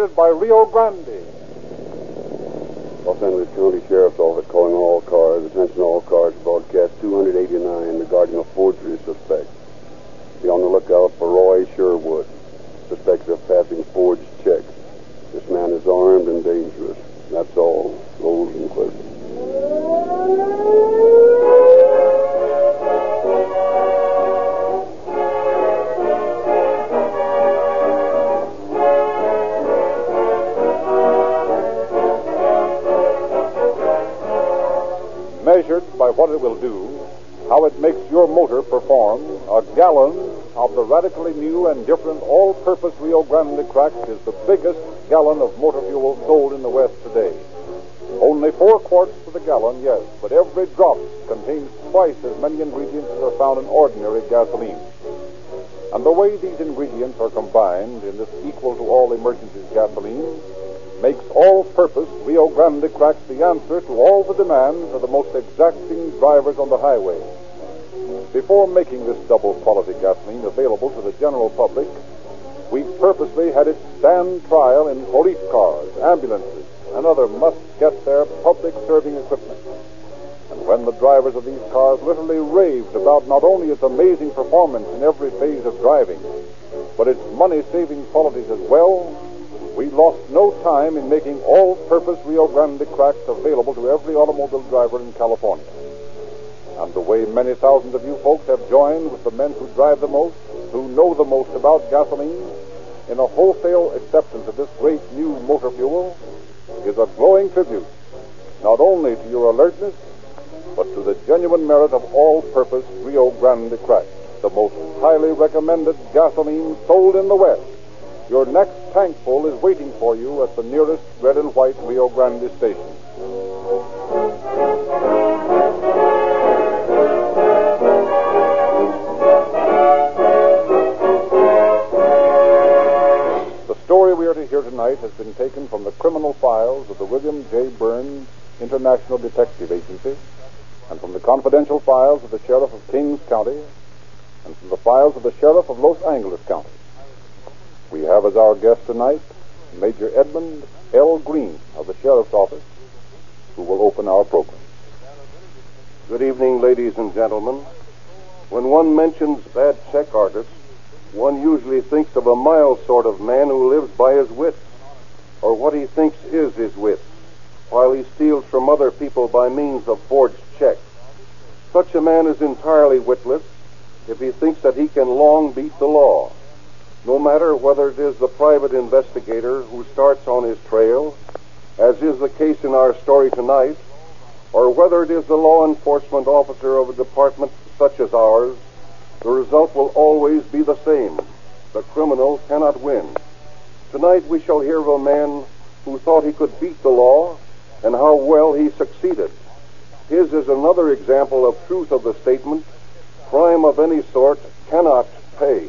sponsored by Rio Grande. Los Angeles County Sheriff's Office calling all cars. Attention all cars. Broadcast 289 regarding a forgery suspect. Be on the lookout for Roy Sherwood. Suspects of passing forged checks. This man is armed and dangerous. That's all. Rosenquist. Measured by what it will do, how it makes your motor perform, a gallon of the radically new and different all-purpose Rio Grande Cracked is the biggest gallon of motor fuel sold in the West today. Only 4 quarts to the gallon, yes, but every drop contains twice as many ingredients as are found in ordinary gasoline. And the way these ingredients are combined in this equal to all emergencies gasoline makes all-purpose Rio Grande Cracked the answer to all the demands of the most exacting drivers on the highway. Before making this double-quality gasoline available to the general public, we purposely had it stand trial in police cars, ambulances, and other must-get-there public-serving equipment. And when the drivers of these cars literally raved about not only its amazing performance in every phase of driving, but its money-saving qualities as well, we lost no time in making all-purpose Rio Grande Cracked available to every automobile driver in California. And the way many thousands of you folks have joined with the men who drive the most, who know the most about gasoline, in a wholesale acceptance of this great new motor fuel, is a glowing tribute, not only to your alertness, but to the genuine merit of all-purpose Rio Grande Cracked, the most highly recommended gasoline sold in the West. Your next tankful is waiting for you at the nearest red and white Rio Grande station. The story we are to hear tonight has been taken from the criminal files of the William J. Burns International Detective Agency and from the confidential files of the Sheriff of Kings County and from the files of the Sheriff of Los Angeles County. We have as our guest tonight Major Edmund L. Green of the Sheriff's Office, who will open our program. Good evening, ladies and gentlemen. When one mentions bad check artists, one usually thinks of a mild sort of man who lives by his wits, or what he thinks is his wits, while he steals from other people by means of forged checks. Such a man is entirely witless if he thinks that he can long beat the law. No matter whether it is the private investigator who starts on his trail, as is the case in our story tonight, or whether it is the law enforcement officer of a department such as ours, the result will always be the same. The criminal cannot win. Tonight we shall hear of a man who thought he could beat the law and how well he succeeded. His is another example of truth of the statement, crime of any sort cannot pay.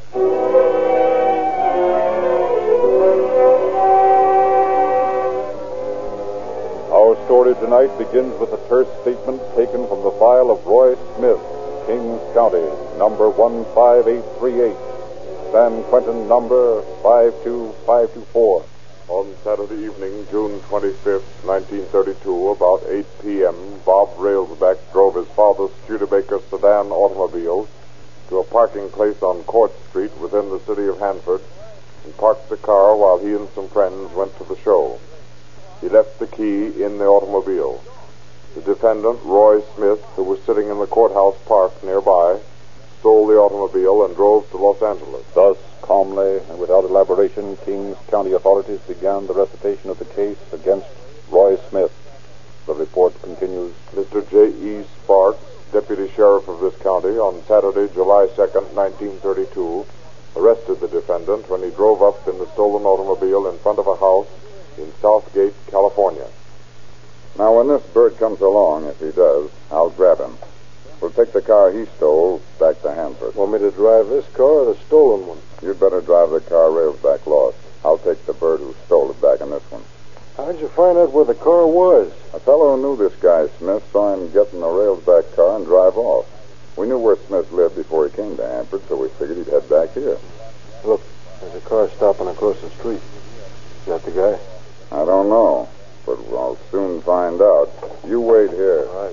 Our story tonight begins with a terse statement taken from the file of Roy Smith, Kings County, number 15838, San Quentin number 52524. On Saturday evening, June 25th, 1932, about 8 p.m., Bob Railsback drove his father's Studebaker sedan automobile to a parking place on Court Street within the city of Hanford and parked the car while he and some friends went to the show. He left the key in the automobile. The defendant, Roy Smith, who was sitting in the courthouse park nearby, stole the automobile and drove to Los Angeles. Thus, calmly and without elaboration, Kings County authorities began the recitation of the case against Roy Smith. The report continues. Mr. J.E. Sparks, Deputy Sheriff of this county, on Saturday, July 2nd, 1932, arrested the defendant when he drove up in the stolen automobile in front of a house in Southgate, California. Now, when this bird comes along, if he does, I'll grab him. We'll take the car he stole back to Hanford. Want me to drive this car or the stolen one? You'd better drive the car Railsback lost. I'll take the bird who stole it back in this one. How'd you find out where the car was? A fellow who knew this guy, Smith, saw him get in the Railsback car and drive off. We knew where Smith lived before he came to Hanford, so we figured he'd head back here. Look, there's a car stopping across the street. that the guy? I don't know, but I'll soon find out. You wait here. All right.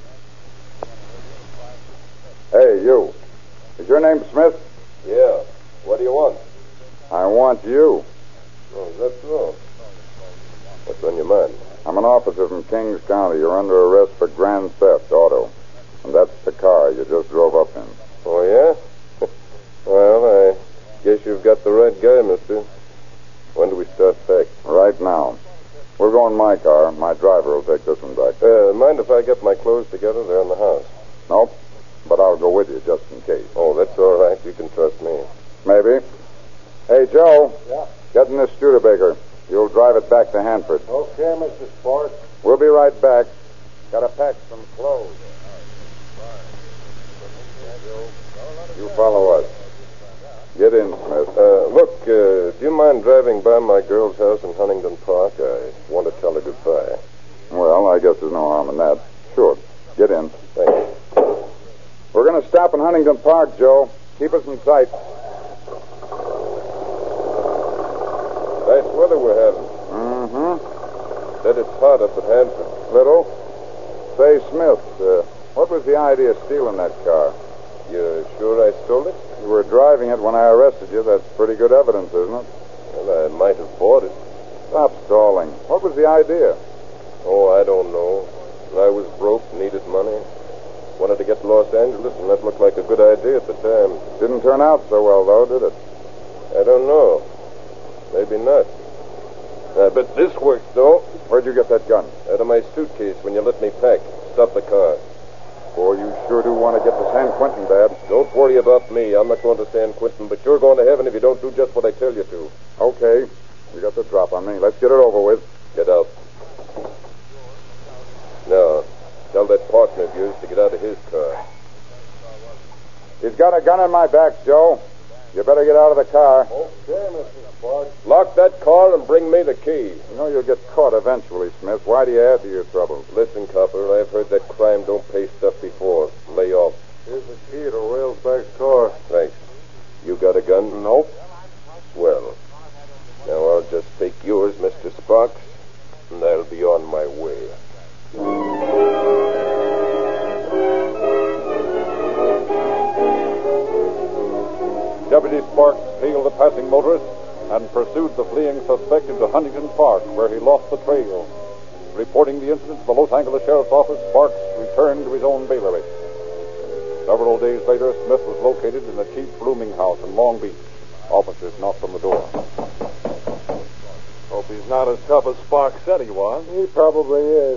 Hey, you. Is your name Smith? Yeah. What do you want? I want you. Oh, is that so? What's on your mind? I'm an officer from Kings County. You're under arrest for grand theft, auto. And that's the car you just drove up in. Oh, yeah? Well, I guess you've got the right guy, mister. When do we start back? Right now. We're going my car. My driver will take this one back. Mind if I get my clothes together? They're in the house. Nope. But I'll go with you just in case. Oh, that's all right. You can trust me. Maybe. Hey, Joe. Yeah? Get in this Studebaker. You'll drive it back to Hanford. Okay, Mr. Sparks. We'll be right back. Gotta pack some clothes. You follow us. Get in, Smith. Look, do you mind driving by my girl's house in Huntington Park? I want to tell her goodbye. Well, I guess there's no harm in that. Sure. Get in. Thank you. We're going to stop in Huntington Park, Joe. Keep us in sight. Nice weather we're having. Mm-hmm. Said it's hot up at Hanford. Little. Say, Smith, what was the idea of stealing that car? You sure I stole it? You were driving it when I arrested you. That's pretty good evidence, isn't it? Well, I might have bought it. Stop stalling. What was the idea? Oh, I don't know. I was broke, needed money. Wanted to get to Los Angeles, and that looked like a good idea at the time. Didn't turn out so well, though, did it? I don't know. Maybe not. I bet this works, though. Where'd you get that gun? Out of my suitcase when you let me pack. Stop the car. Boy, you sure do want to get to San Quentin, Dad. Don't worry about me. I'm not going to San Quentin, but you're going to heaven if you don't do just what I tell you to. Okay. You got the drop on me. Let's get it over with. Get out. Now, tell that partner of yours to get out of his car. He's got a gun in my back, Joe. You better get out of the car. Okay, Mr. Sparks. Lock that car and bring me the key. You know you'll get caught eventually, Smith. Why do you add to your troubles? Listen, copper, I've heard that crime don't pay stuff before. Lay off. Here's the key to Railsback's car. Thanks. You got a gun? Nope. Well, now I'll just take yours, Mr. Sparks, and I'll be on my way. Deputy Sparks hailed the passing motorist and pursued the fleeing suspect into Huntington Park, where he lost the trail. Reporting the incident to the Los Angeles Sheriff's Office, Sparks returned to his own bailiwick. Several days later, Smith was located in a cheap rooming house in Long Beach. Officers knocked on the door. Hope he's not as tough as Sparks said he was. He probably is.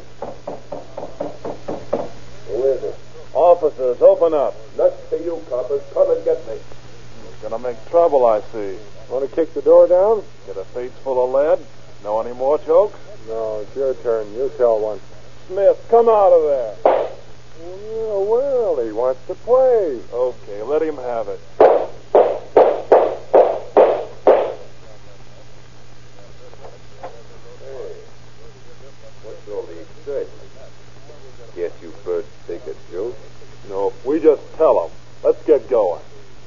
Who is it? Officers, open up. Not to you, coppers. Come and get me. Gonna make trouble, I see. Want to kick the door down? Get a face full of lead? Know any more jokes? No, it's your turn. You tell one. Smith, come out of there. Well, he wants to play. Okay, let him have it. What's all the excitement? Guess you first take a joke. No, we just tell him. Let's get going.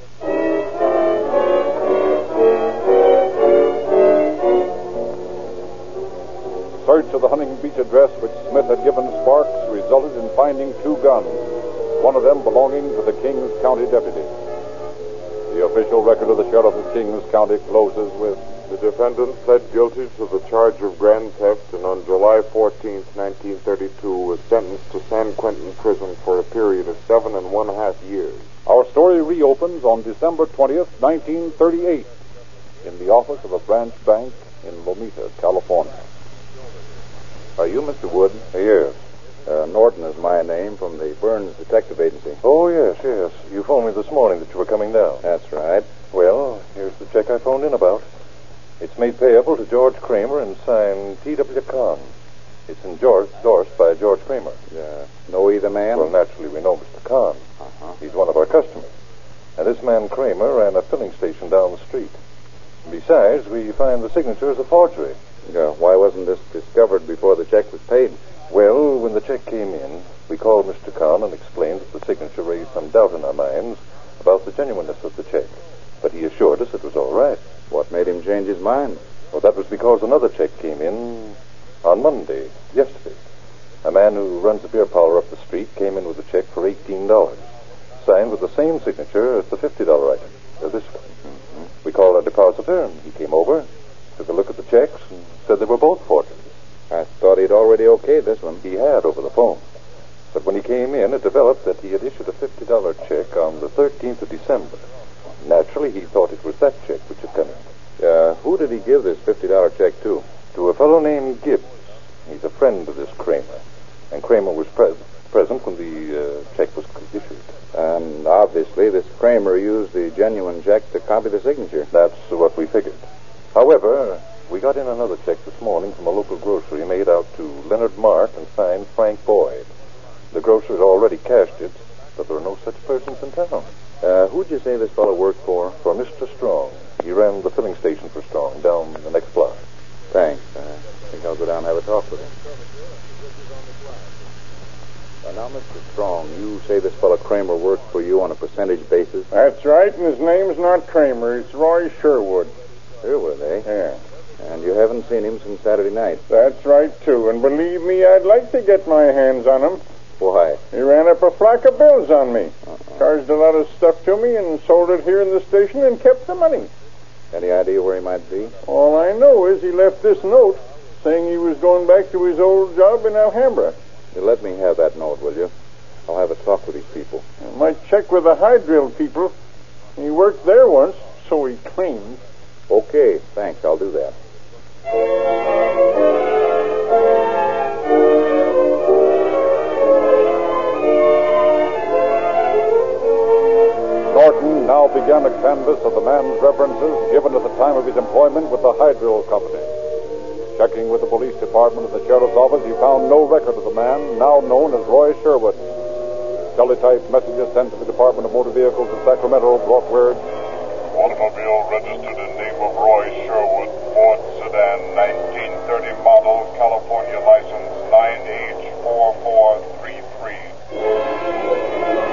Search of the Huntington Beach address which Smith had given Sparks resulted in finding 2 guns, one of them belonging to the Kings County deputy. The official record of the sheriff of Kings County closes with, The defendant pled guilty to the charge of grand theft and on July 14, 1932 was sentenced to San Quentin prison for a period of 7.5 years. Our story reopens on December 20th, 1938, in the office of a branch bank in Lomita, California. Are you Mr. Wood? Yes. Norton is my name from the Burns Detective Agency. Oh, yes. You phoned me this morning that you were coming down. That's right. Well, here's the check I phoned in about. It's made payable to George Kramer and signed T.W. Kahn. It's endorsed by George Kramer. Know either man? Well, naturally, we know Mr. Kahn. He's one of our customers. And this man Kramer ran a filling station down the street. Besides, we find the signature is a forgery. Why wasn't this discovered before the check was paid? Well, when the check came in, we called Mr. Kahn and explained that the signature raised some doubt in our minds about the genuineness of the check. But he assured us it was all right. What made him change his mind? Well, that was because another check came in on Monday, yesterday. A man who runs a beer parlor up the street came in with a check for $18, signed with the same signature as the $50 item. This one. Mm-hmm. We called our depositor, and he came over, took a look at the checks, and said they were both forgeries. I thought he'd already okayed this one. He had over the phone. But when he came in, it developed that he had issued a $50 check on the 13th of December. Naturally, he thought it was that check which had come in. Who did he give this $50 check to? To a fellow named Gibbs. He's a friend of this Kramer. And Kramer was present when the check was issued. And obviously, this Kramer used the genuine check to copy the signature. That's what we figured. However, we got in another check this morning from a local grocery made out to Leonard Mark and signed Frank Boyd. The grocer had already cashed it, but there are no such persons in town. Who'd you say this fellow worked for? For Mr. Strong. He ran the filling station for Strong down the next block. Thanks. I think I'll go down and have a talk with him. Now, Mr. Strong, you say this fellow Kramer worked for you on a percentage basis? That's right, and his name's not Kramer. It's Roy Sherwood. Sherwood, eh? Yeah. And you haven't seen him since Saturday night? That's right, too. And believe me, I'd like to get my hands on him. Why? He ran up a flock of bills on me. Charged a lot of stuff to me and sold it here in the station and kept the money. Any idea where he might be? All I know is he left this note saying he was going back to his old job in Alhambra. You let me have that note, will you? I'll have a talk with these people. I might check with the high drill people. He worked there once, so he claims. Okay, thanks. I'll do that. Norton now began a canvass of the man's references given at the time of his employment with the Hydro Company. Checking with the police department and the sheriff's office, he found no record of the man, now known as Roy Sherwood. Teletype messages sent to the Department of Motor Vehicles in Sacramento brought word. Automobile registered in name of Roy Sherwood, Ford sedan, 1930 model, California license, 9H4433.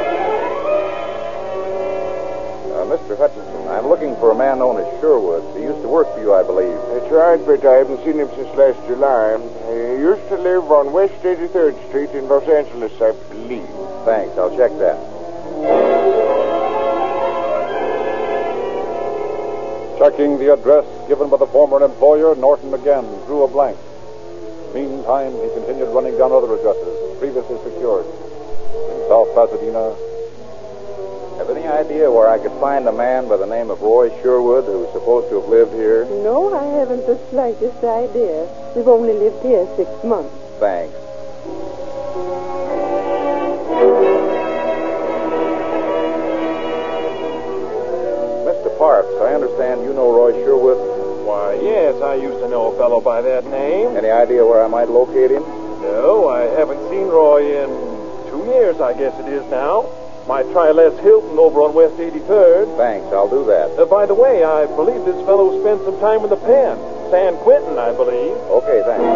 Mr. Hutchinson, I'm looking for a man known as Sherwood. He used to work for you, I believe. That's right, but I haven't seen him since last July. He used to live on West 83rd Street in Los Angeles, I believe. Thanks. I'll check that. Checking the address given by the former employer, Norton again drew a blank. Meantime, he continued running down other addresses previously secured. In South Pasadena. Have any idea where I could find a man by the name of Roy Sherwood who's supposed to have lived here? No, I haven't the slightest idea. We've only lived here 6 months. Thanks. Mr. Parks, I understand you know Roy Sherwood. Why, yes, I used to know a fellow by that name. Any idea where I might locate him? No, I haven't seen Roy in 2 years, I guess it is now. Might try Les Hilton over on West 83rd. Thanks, I'll do that. By the way, I believe this fellow spent some time in the pen. San Quentin, I believe. Okay, thanks.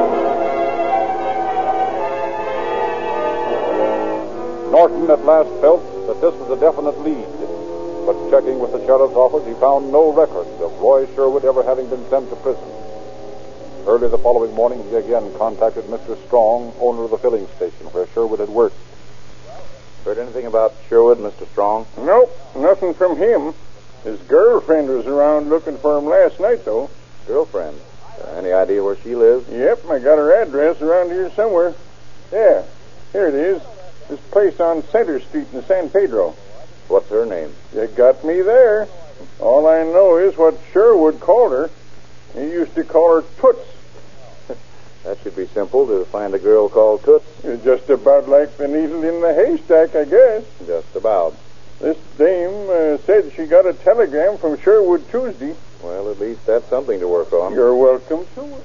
Norton at last felt that this was a definite lead. But checking with the sheriff's office, he found no record of Roy Sherwood ever having been sent to prison. Early the following morning, he again contacted Mr. Strong, owner of the filling station where Sherwood had worked. Heard anything about Sherwood, Mr. Strong? Nope, nothing from him. His girlfriend was around looking for him last night, though. Girlfriend? Any idea where she lives? Yep, I got her address around here somewhere. Yeah, here it is. This place on Center Street in San Pedro. What's her name? You got me there. All I know is what Sherwood called her. He used to call her Toots. That should be simple to find a girl called Toots. It's just about like the needle in the haystack, I guess. Just about. This dame said she got a telegram from Sherwood Tuesday. Well, at least that's something to work on. You're welcome to it.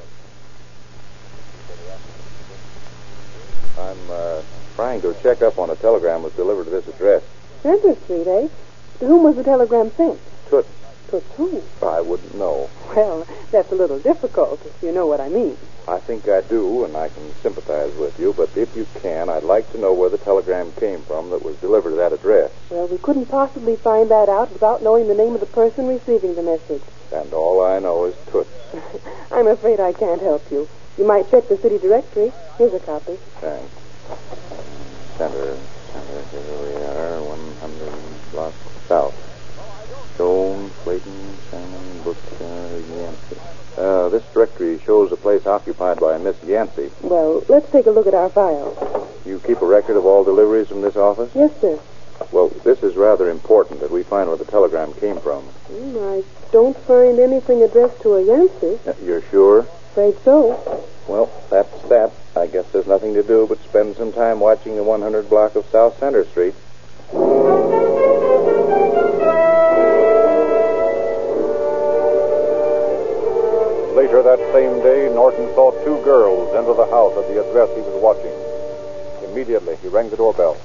I'm trying to check up on a telegram that was delivered to this address. Center Street, eh? To whom was the telegram sent? Toots. Toots who? I wouldn't know. Well, that's a little difficult, if you know what I mean. I think I do, and I can sympathize with you, but if you can, I'd like to know where the telegram came from that was delivered to that address. Well, we couldn't possibly find that out without knowing the name of the person receiving the message. And all I know is Toots. I'm afraid I can't help you. You might check the city directory. Here's a copy. Thanks. Center, here we are, 100 blocks south. Jones, Clayton, Simon, Booker, Yancey. This directory shows a place occupied by Miss Yancey. Well, let's take a look at our file. You keep a record of all deliveries from this office? Yes, sir. Well, this is rather important that we find where the telegram came from. I don't find anything addressed to a Yancey. You're sure? Afraid so. Well, that's that. I guess there's nothing to do but spend some time watching the 100 block of South Center Street. Later that same day, Norton saw two girls enter the house at the address he was watching. Immediately, he rang the doorbell.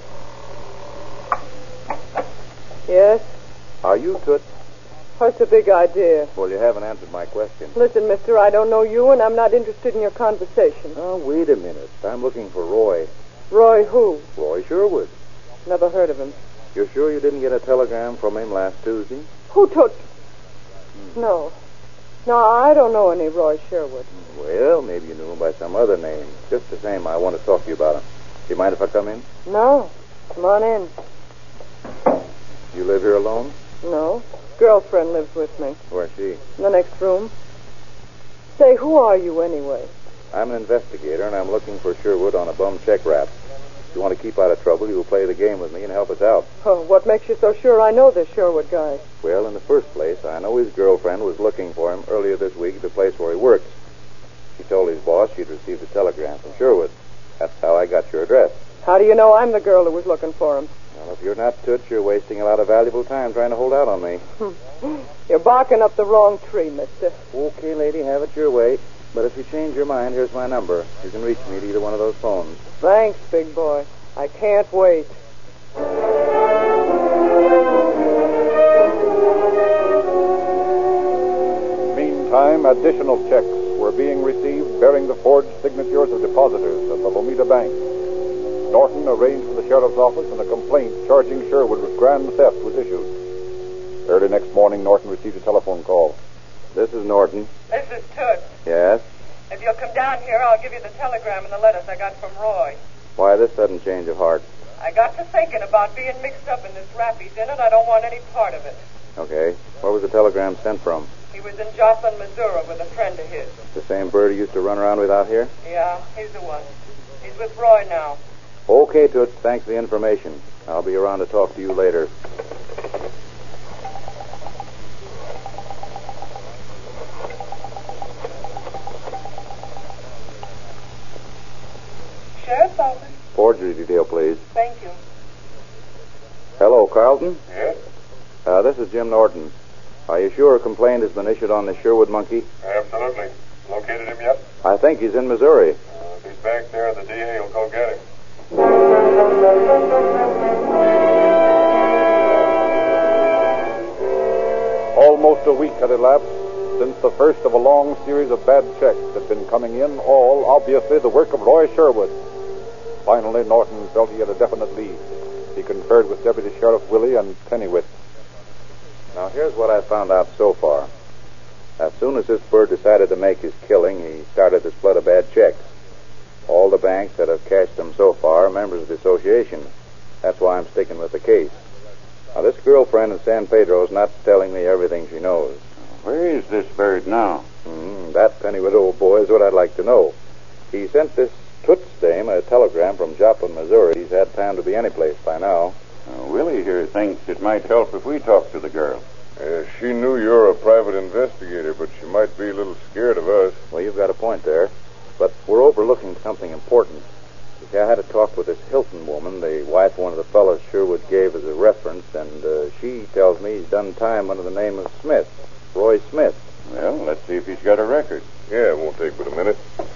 Yes? Are you Toots? What's the big idea? Well, you haven't answered my question. Listen, mister, I don't know you, and I'm not interested in your conversation. Oh, wait a minute. I'm looking for Roy. Roy who? Roy Sherwood. Never heard of him. You're sure you didn't get a telegram from him last Tuesday? Who took... No. No, I don't know any Roy Sherwood. Well, maybe you knew him by some other name. Just the same, I want to talk to you about him. Do you mind if I come in? No. Come on in. You live here alone? No. Girlfriend lives with me. Where's she? In the next room. Say, who are you anyway? I'm an investigator, and I'm looking for Sherwood on a bum check rap. If you want to keep out of trouble, you will play the game with me and help us out. Oh, what makes you so sure I know this Sherwood guy? Well, in the first place, I know his girlfriend was looking for him earlier this week at the place where he works. She told his boss she'd received a telegram from Sherwood. That's how I got your address. How do you know I'm the girl who was looking for him? Well, if you're not Toots, you're wasting a lot of valuable time trying to hold out on me. You're barking up the wrong tree, mister. Okay, lady, have it your way. But if you change your mind, here's my number. You can reach me at either one of those phones. Thanks, big boy. I can't wait. Meantime, additional checks were being received bearing the forged signatures of depositors at the Lomita Bank. Norton arranged for the sheriff's office, and a complaint charging Sherwood with grand theft was issued. Early next morning, Norton received a telephone call. This is Norton. This is Toots. Yes? If you'll come down here, I'll give you the telegram and the letters I got from Roy. Why this sudden change of heart? I got to thinking about being mixed up in this rap he's in, and I don't want any part of it. Okay. Where was the telegram sent from? He was in Jocelyn, Missouri with a friend of his. The same bird he used to run around with out here? Yeah, he's the one. He's with Roy now. Okay, Toots. Thanks for the information. I'll be around to talk to you later. Sheriff's office. Forgery detail, please. Thank you. Hello, Carlton. Yes? This is Jim Norton. Are you sure a complaint has been issued on the Sherwood monkey? Absolutely. Located him yet? I think he's in Missouri. If he's back there, the DA will go get him. Almost a week had elapsed since the first of a long series of bad checks had been coming in, all obviously the work of Roy Sherwood. Finally, Norton felt he had a definite lead. He conferred with Deputy Sheriff Willie and Pennywit. Now, here's what I found out so far. As soon as this bird decided to make his killing, he started this flood of bad checks. All the banks that have cashed them so far are members of the association. That's why I'm sticking with the case. Now, this girlfriend in San Pedro is not telling me everything she knows. Where is this bird now? That Pennywit old boy is what I'd like to know. He sent this Toots dame a telegram from Joplin, Missouri. He's had time to be any place by now. Willie here thinks it might help if we talk to the girl. She knew you're a private investigator, but she might be a little scared of us. Well, you've got a point there. But we're overlooking something important. You see, I had a talk with this Hilton woman, the wife of one of the fellows Sherwood gave as a reference, and she tells me he's done time under the name of Smith, Roy Smith. Well, let's see if he's got a record. Yeah, it won't take but a minute.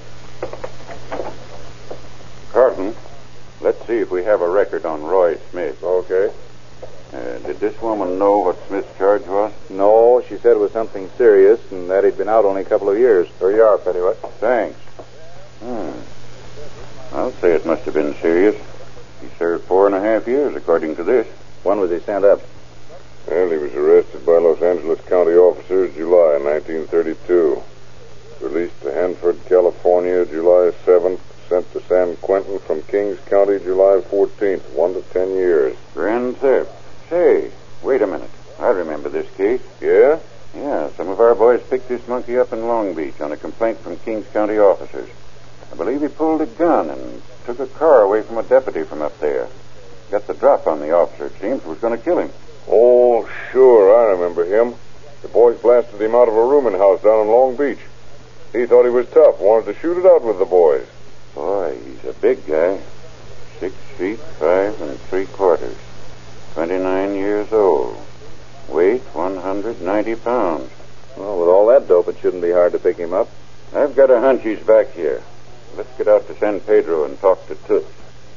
Carlton, let's see if we have a record on Roy Smith. Okay. Did this woman know what Smith's charge was? No, she said it was something serious and that he'd been out only a couple of years. Here you are, Pennywit. Thanks. I'll say it must have been serious. He served 4.5 years, according to this. When was he sent up? Well, he was arrested by Los Angeles County officers July 1932. Released to Hanford, California, July 7th. Sent to San Quentin from Kings County, July 14th. 1 to 10 years. Grand theft. Say, wait a minute. I remember this case. Yeah? Yeah, some of our boys picked this monkey up in Long Beach on a complaint from Kings County officers. I believe he pulled a gun and took a car away from a deputy from up there. Got the drop on the officer, it seems, was going to kill him. Oh, sure, I remember him. The boys blasted him out of a rooming house down in Long Beach. He thought he was tough, wanted to shoot it out with the boys. Boy, he's a big guy. 6 feet 5 3/4. 29 years old. Weight 190 pounds. Well, with all that dope, it shouldn't be hard to pick him up. I've got a hunch he's back here. Let's get out to San Pedro and talk to Toots.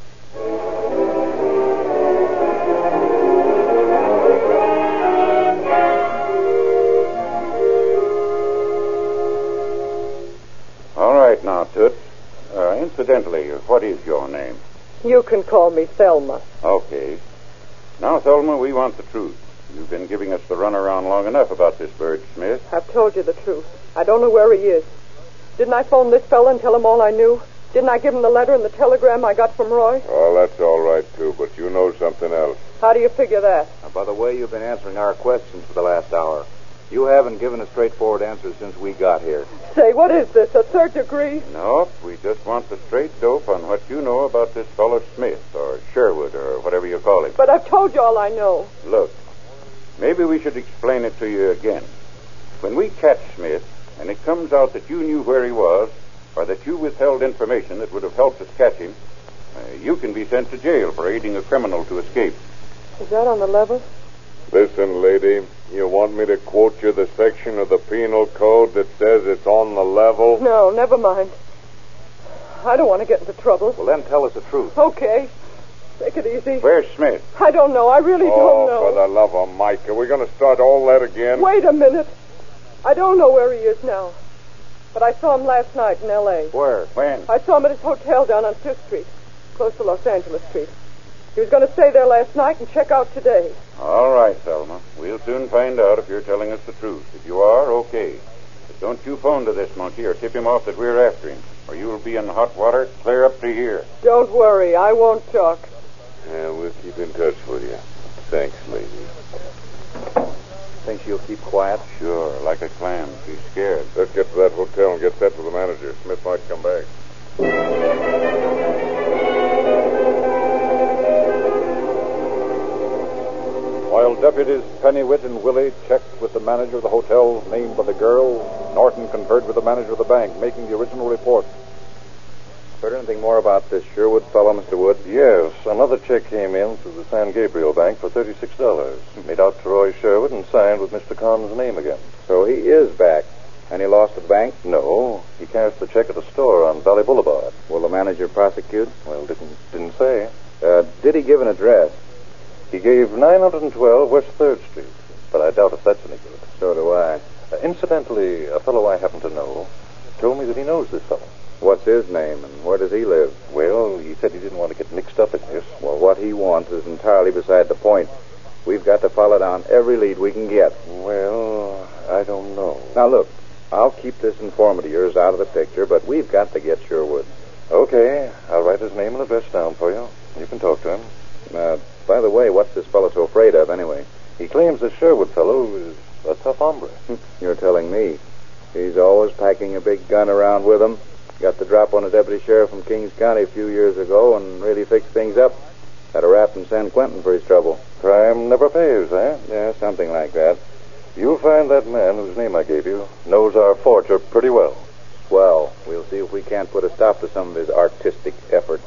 All right now, Toots. Incidentally, what is your name? You can call me Thelma. Okay. Now, Thelma, we want the truth. You've been giving us the runaround long enough about this Bird Smith. I've told you the truth. I don't know where he is. Didn't I phone this fella and tell him all I knew? Didn't I give him the letter and the telegram I got from Roy? Oh, that's all right, too, but you know something else. How do you figure that? Now, by the way, you've been answering our questions for the last hour. You haven't given a straightforward answer since we got here. Say, what is this, a third degree? Nope, we just want the straight dope on what you know about this fellow Smith, or Sherwood, or whatever you call him. But I've told you all I know. Look, maybe we should explain it to you again. When we catch Smith, and it comes out that you knew where he was, or that you withheld information that would have helped us catch him, you can be sent to jail for aiding a criminal to escape. Is that on the level? Listen, lady, you want me to quote you the section of the penal code that says it's on the level? No, never mind. I don't want to get into trouble. Well, then tell us the truth. Okay. Take it easy. Where's Smith? I don't know. I really don't know. Oh, for the love of Mike. Are we going to start all that again? Wait a minute. I don't know where he is now. But I saw him last night in L.A. Where? When? I saw him at his hotel down on 5th Street, close to Los Angeles Street. He was going to stay there last night and check out today. All right, Thelma. We'll soon find out if you're telling us the truth. If you are, okay. But don't you phone to this monkey or tip him off that we're after him, or you'll be in hot water clear up to here. Don't worry. I won't talk. Yeah, we'll keep in touch with you. Thanks, lady. Think she'll keep quiet? Sure, like a clam. She's scared. Let's get to that hotel and get set with the manager. Smith might come back. While deputies Pennywit and Willie checked with the manager of the hotel named by the girl, Norton conferred with the manager of the bank, making the original report. Heard anything more about this Sherwood fellow, Mr. Wood? Yes. Another check came in through the San Gabriel Bank for $36. Made out to Roy Sherwood and signed with Mr. Conn's name again. So he is back. And he lost at the bank? No. He cashed the check at a store on Valley Boulevard. Will the manager prosecute? Well, didn't say. Did he give an address? He gave 912 West 3rd Street, but I doubt if that's any good. So do I. Incidentally, a fellow I happen to know told me that he knows this fellow. What's his name, and where does he live? Well, he said he didn't want to get mixed up in this. Well, what he wants is entirely beside the point. We've got to follow down every lead we can get. Well, I don't know. Now, look, I'll keep this informant of yours out of the picture, but we've got to get Sherwood. Okay, I'll write his name and address down for you. You can talk to him. By the way, what's this fellow so afraid of, anyway? He claims this Sherwood fellow is a tough hombre. You're telling me. He's always packing a big gun around with him. Got the drop on a deputy sheriff from Kings County a few years ago and really fixed things up. Had a rap in San Quentin for his trouble. Crime never pays, eh? Yeah, something like that. You'll find that man whose name I gave you knows our forger pretty well. Swell. We'll see if we can't put a stop to some of his artistic efforts.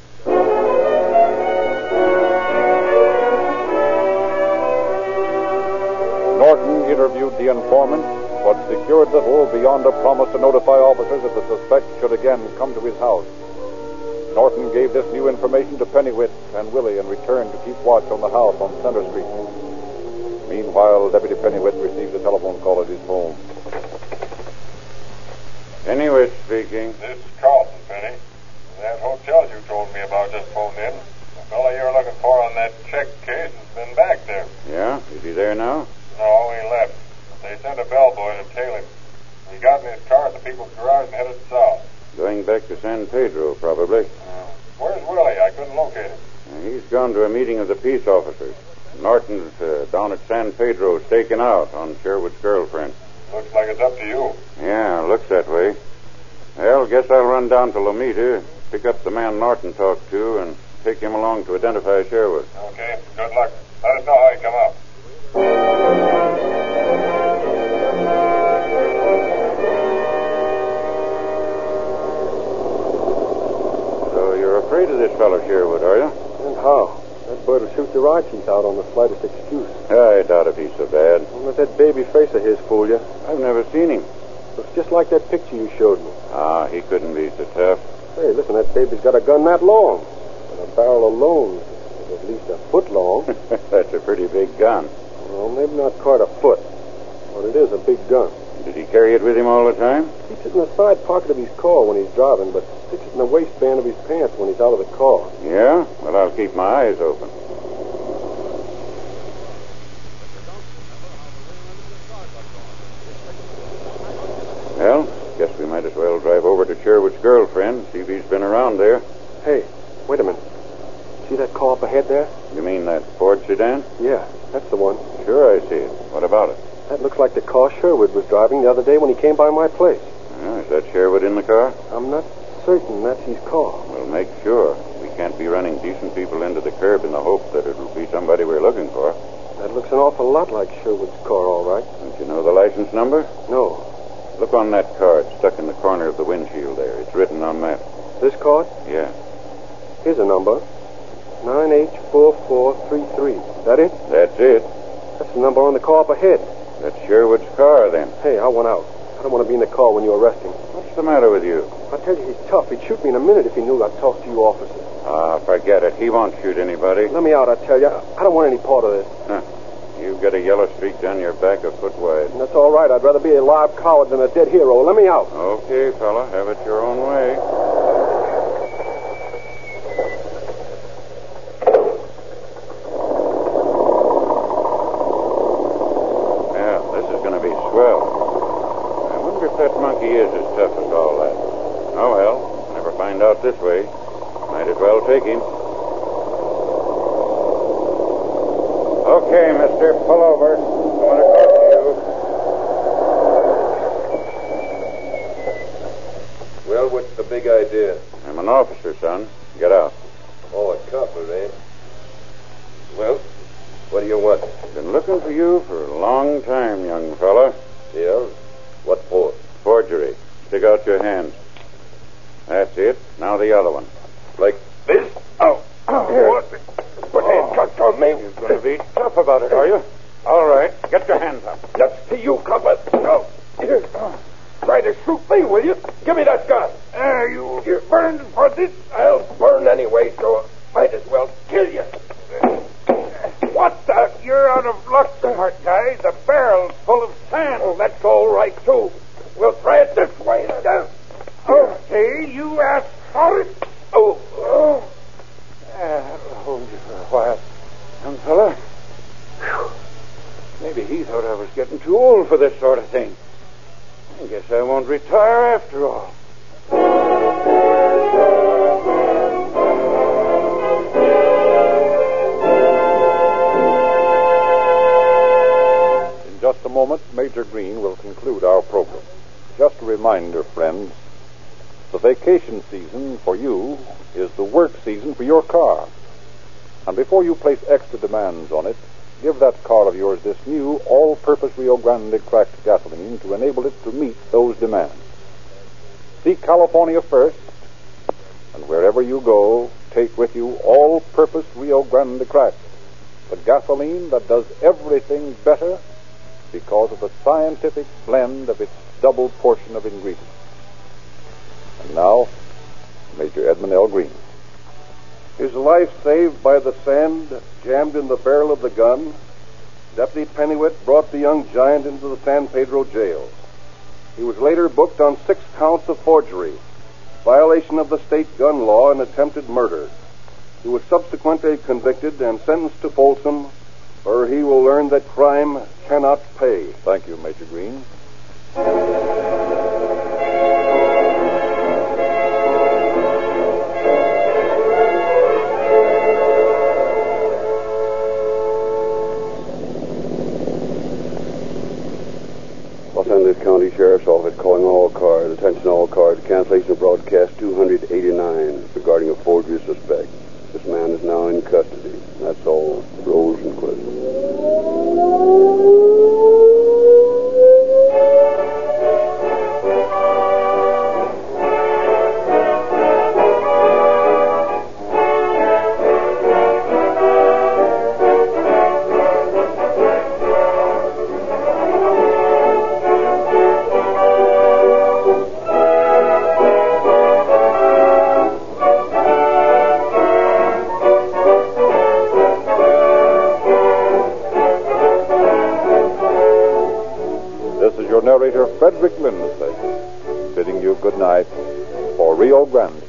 Norton interviewed the informant, but secured little beyond a promise to notify officers if the suspect should again come to his house. Norton gave this new information to Pennywit and Willie and returned to keep watch on the house on Center Street. Meanwhile, Deputy Pennywit received a telephone call at his home. Anyway, speaking. This is Carlton, Penny. That hotel you told me about just phoned in. The fellow you're looking for on that check case has been back there. Yeah? Is he there now? No, he left. They sent a bellboy to tail him. He got in his car at the People's Garage and headed south. Going back to San Pedro, probably. Where's Willie? I couldn't locate him. He's gone to a meeting of the peace officers. Norton's down at San Pedro staking out on Sherwood's girlfriend. Looks like it's up to you. Yeah, looks that way. Well, guess I'll run down to Lomita, pick up the man Norton talked to, and take him along to identify Sherwood. Okay, good luck. Let us know how you come out. So you're afraid of this fellow Sherwood, are you? And how? That bird will shoot your eyeteeth out on the slightest excuse. I doubt if he's so bad. Don't let that baby face of his fool you. I've never seen him. Looks just like that picture you showed me. Ah, he couldn't be so tough. Hey, listen, that baby's got a gun that long. And a barrel alone is at least a foot long. That's a pretty big gun. Well, maybe not quite a foot, but it is a big gun. Did he carry it with him all the time? Keeps it in the side pocket of his car when he's driving, but sticks it in the waistband of his pants when he's out of the car. Yeah? Well, I'll keep my eyes open. Well, guess we might as well drive over to Sherwood's girlfriend, see if he's been around there. Hey, wait a minute. See that car up ahead there? You mean that Ford sedan? Yeah, that's the one. Sure, I see it. What about it? That looks like the car Sherwood was driving the other day when he came by my place. Is that Sherwood in the car? I'm not certain that's his car. We'll make sure. We can't be running decent people into the curb in the hope that it'll be somebody we're looking for. That looks an awful lot like Sherwood's car, all right. Don't you know the license number? No. Look on that card stuck in the corner of the windshield there. It's written on that. This card? Yeah. Here's a number. 9H4433. That it? That's it. That's the number on the car up ahead. That's Sherwood's car, then. Hey, I want out. I don't want to be in the car when you arrest him. What's the matter with you? I tell you, he's tough. He'd shoot me in a minute if he knew I'd talk to you officers. Ah, forget it. He won't shoot anybody. Let me out, I tell you. I don't want any part of this. Huh. You've got a yellow streak down your back a foot wide. And that's all right. I'd rather be a live coward than a dead hero. Let me out. Okay, fella. Have it your own way. Yeah, this is going to be swell. I wonder if that monkey is as tough as all that. Oh, well. Never find out this way. Might as well take him. Okay, mister, pull over. I want to talk to you. Well, what's the big idea? I'm an officer, son. Get out. Oh, a copper, eh? Well, what do you want? Been looking for you for a long time, young fella. Yeah? What for? Forgery. Stick out your hand. That's it. Now the other one. Like this? Oh, what? Put handcuffs on me. You're going to be tough about it, are you? All right. Get your hands up. That's to you, copper. No. Try to shoot me, will you? Give me that gun. You're burning for this? I'll burn anyway, so might as well kill you. What the? You're out of luck, smart guy. The barrel's full of sand. Oh, that's all right, too. We'll try it this way. Okay, you asked for it. Oh. Hold you for a while, young fella. Whew. Maybe he thought I was getting too old for this sort of thing. I guess I won't retire after all. In just a moment, Major Green will conclude our program. Just a reminder, friends, the vacation season for you is the work season for your car. And before you place extra demands on it, give that car of yours this new all-purpose Rio Grande cracked gasoline to enable it to meet those demands. Seek California first, and wherever you go, take with you all-purpose Rio Grande cracked, the gasoline that does everything better because of the scientific blend of its double portion of ingredients. And now, Major Edmund L. Green. His life saved by the sand jammed in the barrel of the gun, Deputy Pennywit brought the young giant into the San Pedro jail. He was later booked on 6 counts of forgery, violation of the state gun law, and attempted murder. He was subsequently convicted and sentenced to Folsom, where he will learn that crime cannot pay. Thank you, Major Green. Los Angeles County Sheriff's Office calling all cars. Attention all cars. Cancellation of broadcast 289 regarding a forgery suspect. This man is now in custody. That's all. Rosenquist. Narrator Frederick Lindsay, bidding you good night for Rio Grande.